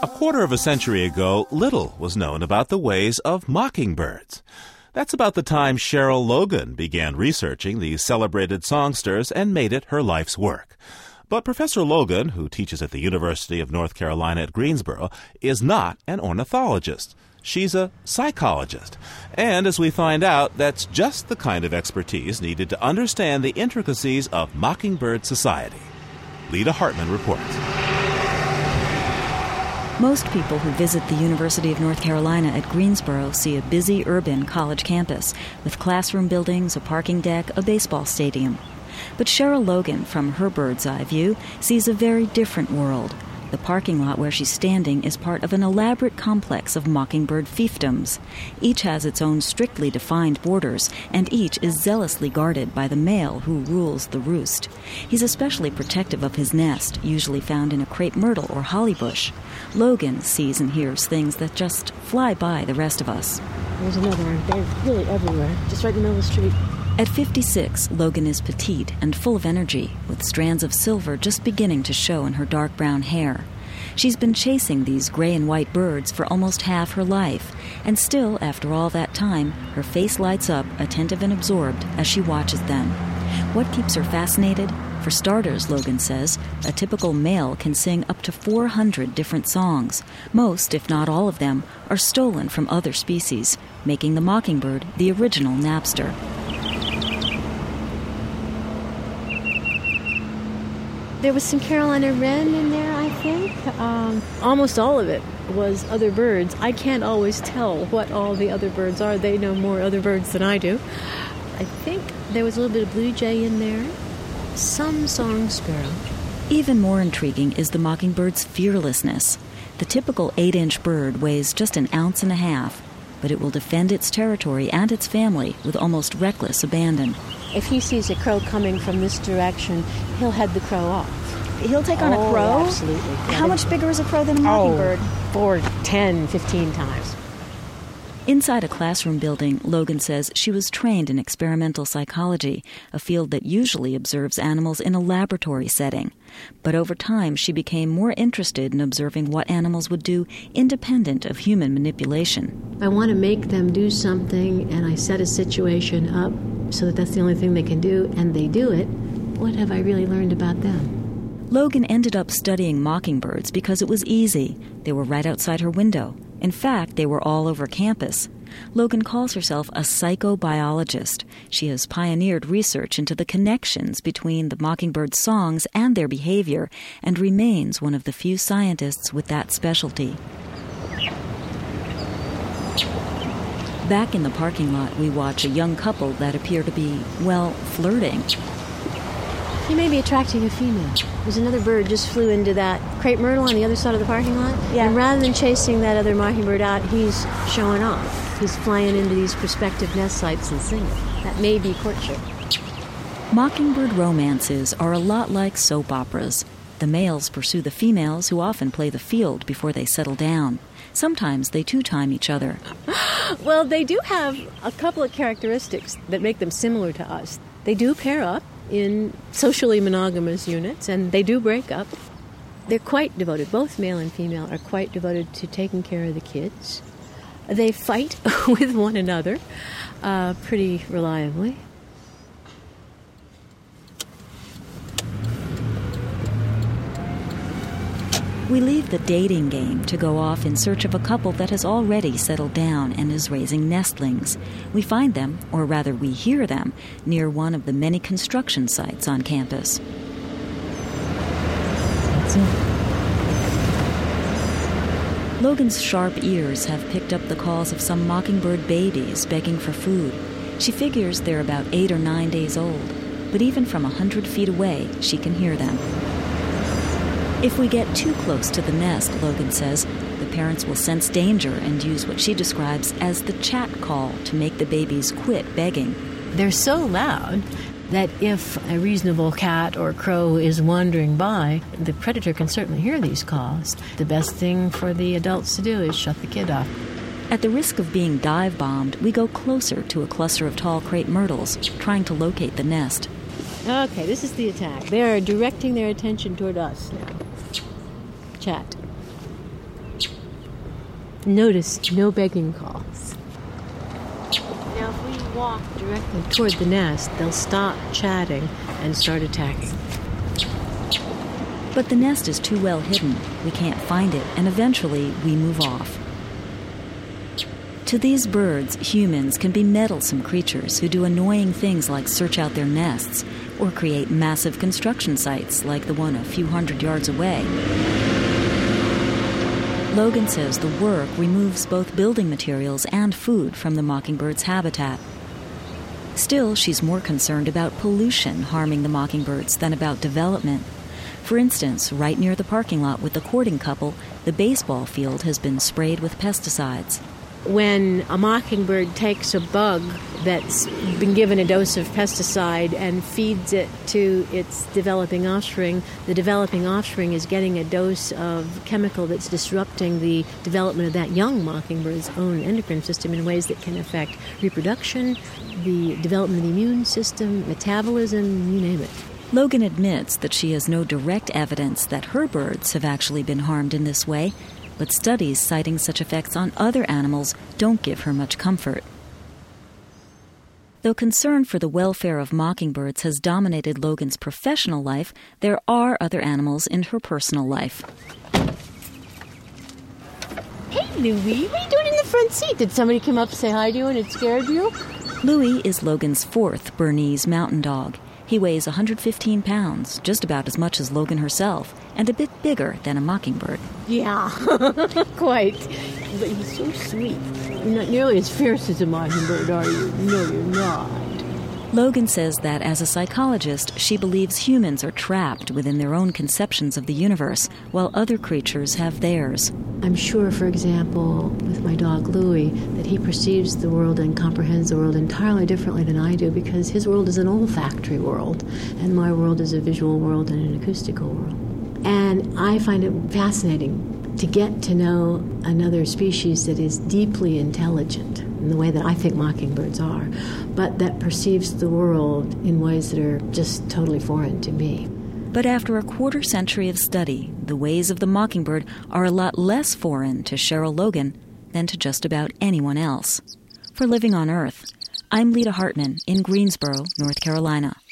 A quarter of a century ago, little was known about the ways of mockingbirds. That's about the time Cheryl Logan began researching these celebrated songsters and made it her life's work. But Professor Logan, who teaches at the University of North Carolina at Greensboro, is not an ornithologist. She's a psychologist. And as we find out, that's just the kind of expertise needed to understand the intricacies of mockingbird society. Lita Hartman reports. Most people who visit the University of North Carolina at Greensboro see a busy urban college campus with classroom buildings, a parking deck, a baseball stadium. But Cheryl Logan, from her bird's eye view, sees a very different world. The parking lot where she's standing is part of an elaborate complex of mockingbird fiefdoms. Each has its own strictly defined borders, and each is zealously guarded by the male who rules the roost. He's especially protective of his nest, usually found in a crepe myrtle or holly bush. Logan sees and hears things that just fly by the rest of us. There's another one. They're really everywhere, just right in the middle of the street. At 56, Logan is petite and full of energy, with strands of silver just beginning to show in her dark brown hair. She's been chasing these gray and white birds for almost half her life, and still, after all that time, her face lights up, attentive and absorbed, as she watches them. What keeps her fascinated? For starters, Logan says, a typical male can sing up to 400 different songs. Most, if not all of them, are stolen from other species, making the mockingbird the original Napster. There was some Carolina wren in there, I think. Almost all of it was other birds. I can't always tell what all the other birds are. They know more other birds than I do. I think there was a little bit of blue jay in there, some song sparrow. Even more intriguing is the mockingbird's fearlessness. The typical 8-inch bird weighs just 1.5 ounces, but it will defend its territory and its family with almost reckless abandon. If he sees a crow coming from this direction, he'll head the crow off. He'll take on a crow? Absolutely. How much bigger is a crow than a mockingbird? 4, 10, 15 times. Inside a classroom building, Logan says she was trained in experimental psychology, a field that usually observes animals in a laboratory setting. But over time, she became more interested in observing what animals would do independent of human manipulation. I want to make them do something, and I set a situation up so that that's the only thing they can do, and they do it. What have I really learned about them? Logan ended up studying mockingbirds because it was easy. They were right outside her window. In fact, they were all over campus. Logan calls herself a psychobiologist. She has pioneered research into the connections between the mockingbird's songs and their behavior, and remains one of the few scientists with that specialty. Back in the parking lot, we watch a young couple that appear to be, well, flirting. He may be attracting a female. There's another bird just flew into that crepe myrtle on the other side of the parking lot. Yeah. And rather than chasing that other mockingbird out, he's showing off. He's flying into these prospective nest sites and singing. That may be courtship. Mockingbird romances are a lot like soap operas. The males pursue the females, who often play the field before they settle down. Sometimes they two-time each other. Well, they do have a couple of characteristics that make them similar to us. They do pair up in socially monogamous units, and they do break up. They're quite devoted. Both male and female are quite devoted to taking care of the kids. They fight with one another pretty reliably. We leave the dating game to go off in search of a couple that has already settled down and is raising nestlings. We find them, or rather we hear them, near one of the many construction sites on campus. That's it. Logan's sharp ears have picked up the calls of some mockingbird babies begging for food. She figures they're about 8 or 9 days old, but even from 100 feet away, she can hear them. If we get too close to the nest, Logan says, the parents will sense danger and use what she describes as the chat call to make the babies quit begging. They're so loud that if a reasonable cat or crow is wandering by, the predator can certainly hear these calls. The best thing for the adults to do is shut the kid off. At the risk of being dive-bombed, we go closer to a cluster of tall crepe myrtles, trying to locate the nest. Okay, this is the attack. They are directing their attention toward us now. Chat. Notice no begging calls. Now, if we walk directly toward the nest, they'll stop chatting and start attacking. But the nest is too well hidden. We can't find it, and eventually we move off. To these birds, humans can be meddlesome creatures who do annoying things like search out their nests or create massive construction sites like the one a few hundred yards away. Logan says the work removes both building materials and food from the mockingbird's habitat. Still, she's more concerned about pollution harming the mockingbirds than about development. For instance, right near the parking lot with the courting couple, the baseball field has been sprayed with pesticides. When a mockingbird takes a bug that's been given a dose of pesticide and feeds it to its developing offspring, the developing offspring is getting a dose of chemical that's disrupting the development of that young mockingbird's own endocrine system in ways that can affect reproduction, the development of the immune system, metabolism, you name it. Logan admits that she has no direct evidence that her birds have actually been harmed in this way, but studies citing such effects on other animals don't give her much comfort. Though concern for the welfare of mockingbirds has dominated Logan's professional life, there are other animals in her personal life. Hey, Louie, what are you doing in the front seat? Did somebody come up and say hi to you and it scared you? Louie is Logan's fourth Bernese mountain dog. He weighs 115 pounds, just about as much as Logan herself, and a bit bigger than a mockingbird. Yeah, quite. But he's so sweet. You're not nearly as fierce as a mockingbird, are you? No, you're not. Logan says that as a psychologist, she believes humans are trapped within their own conceptions of the universe, while other creatures have theirs. I'm sure, for example, with my dog Louie, that he perceives the world and comprehends the world entirely differently than I do, because his world is an olfactory world, and my world is a visual world and an acoustical world. And I find it fascinating to get to know another species that is deeply intelligent in the way that I think mockingbirds are, but that perceives the world in ways that are just totally foreign to me. But after a quarter-century of study, the ways of the mockingbird are a lot less foreign to Cheryl Logan than to just about anyone else. For Living on Earth, I'm Lita Hartman in Greensboro, North Carolina.